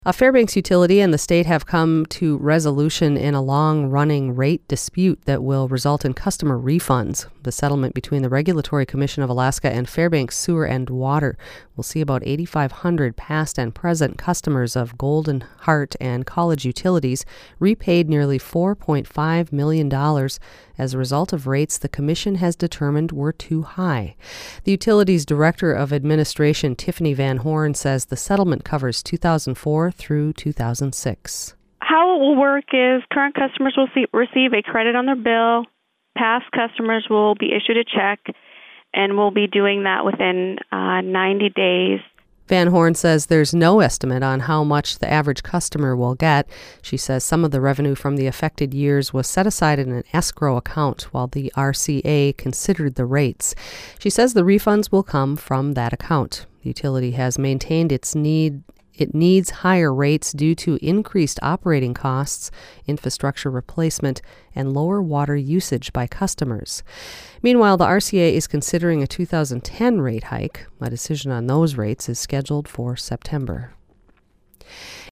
A Fairbanks utility and the state have come to resolution in a long-running rate dispute that will result in customer refunds. The settlement between the Regulatory Commission of Alaska and Fairbanks Sewer and Water will see about 8,500 past and present customers of Golden Heart and College Utilities repaid nearly $4.5 million as a result of rates the Commission has determined were too high. The utility's Director of Administration, Tiffany Van Horn, says the settlement covers 2004 through 2006. How it will work is current customers will receive a credit on their bill. Past customers will be issued a check, and we'll be doing that within 90 days. Van Horn says there's no estimate on how much the average customer will get. She says some of the revenue from the affected years was set aside in an escrow account while the RCA considered the rates. She says the refunds will come from that account. The utility has maintained it needs higher rates due to increased operating costs, infrastructure replacement, and lower water usage by customers. Meanwhile, the RCA is considering a 2010 rate hike. A decision on those rates is scheduled for September.